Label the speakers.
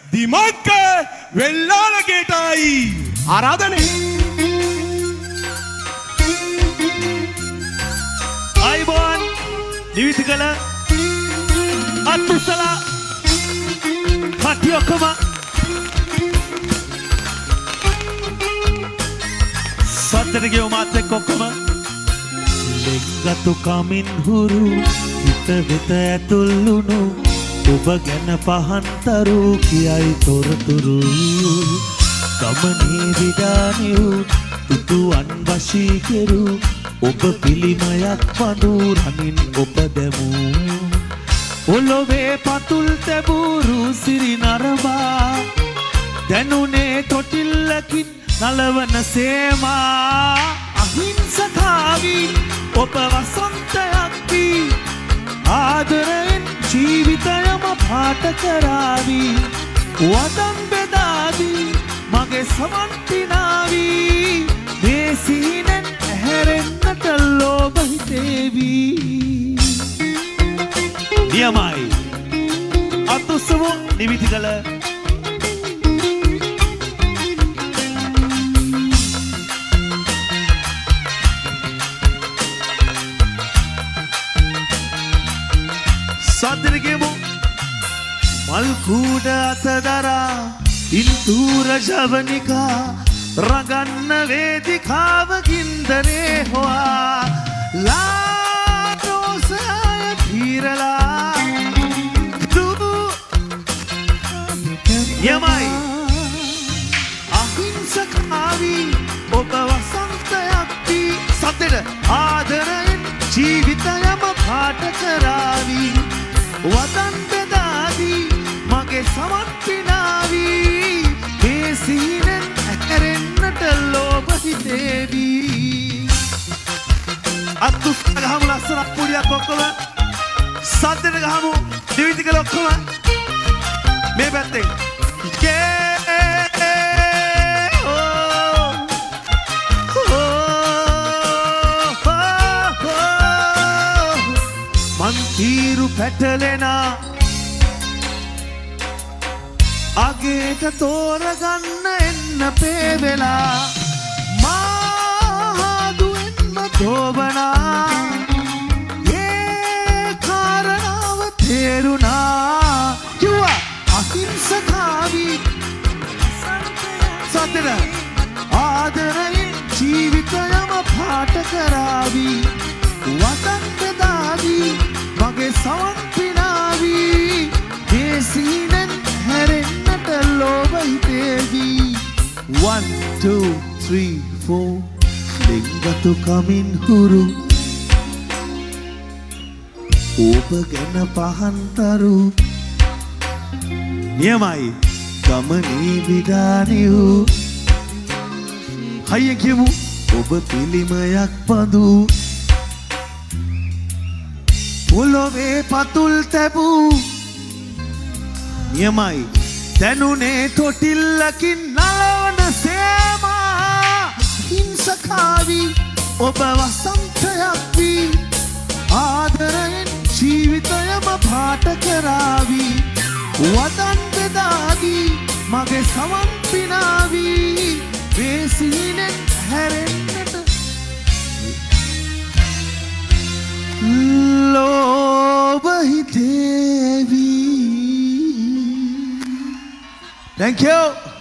Speaker 1: දිමක්ක වෙල්ලාලකේටයි ආරාධනේ
Speaker 2: අයිබෝන් නිවිතිකල අත්තුසලා කට්ටිය ඔක්කොම සද්දට මාත් එක්ක ඔක්කොම ලෙක්ගතු කමින් හුරු හිත වෙත ඇතුල්ලුණු ඔබ ගැන පහන්තරු කියයි තොරතුරු ගමනේ විඩානිව් තුතුවන් වශී කෙරු ඔබ පිළිමයක් පඳු රනින් ඔබ දැමූ ඔලොවේ පතුල් තැබූරු සිරි නරඹා දැනුනේ තොටිල්ලකින් නලවන සේමා අහිංසකාවී ඔබ වසන්තයක් වී ආදරයෙන් ජීවිතයම පාට කරාවී වදන් බෙදාදී මගේ සමන් පිනාවී මේ සිහිනෙන් ඇහැරෙන්නට ලෝභ හිතේවී නියමයි අතුස්සමු නිවිතිකල සද්දනගෙමු මල් කූඩ අතදරා පින්තූර ජවනිකා රගන්න වේදිකාවකින්දනේ හොවා ලාරෝසය පීරලා දුබු යමයි අහිංසකාවී ඔබ වසන්තයක් වී සද්දෙට ආදරයෙන් ජීවිතයම පාට කරාවී වදන් බෙදාදී මගේ සමන් පිනාවී මේ සිහිනෙන් ඇහැරෙන්නට ලෝභ හිතේවී අත්තුස්ස ගහමු ලස්සනක් පුඩියක් ඔක්කොම සද්දෙට ගහමු නිවිතිකල ඔක්කොම මේ පැත්තෙන් මන්තීරු පැටලෙනා අගේට තෝරගන්න එන්න පේවෙලා මාදුවෙන්ම දෝබනා ඒ කාරණාව තේරුණා කිව්වා අහිංසකාවී සතර ආදරයෙන් ජීවිතයම පාට කරාවී වදන් බෙදාදී මගේ සවන් පිනාවී මේ සීනෙන් හැරෙන්නට ලෝභ හිතේවී 1 2 3 4 ලිංගතු කමින් හුරු ඔබ ගැන පහන්තරු නියමයි ගමනේ විඩානිව් හයියෙන් කියමු ඔබ පිළිමයක් පඳු පොළොවේ පතුල් තැබූ නියමයි දැනුනේ තොටිල්ලකින් නලවන සේමා හිංසකාවී ඔබ වසන්තයක් වී ආදරයෙන් ජීවිතයම පාට කරාවී වදන් බෙදාදී මගේ සමන් පිනාවී මේ සිහිනෙන් හැරෙන්නට ලෝභ හිතේවී. Thank you.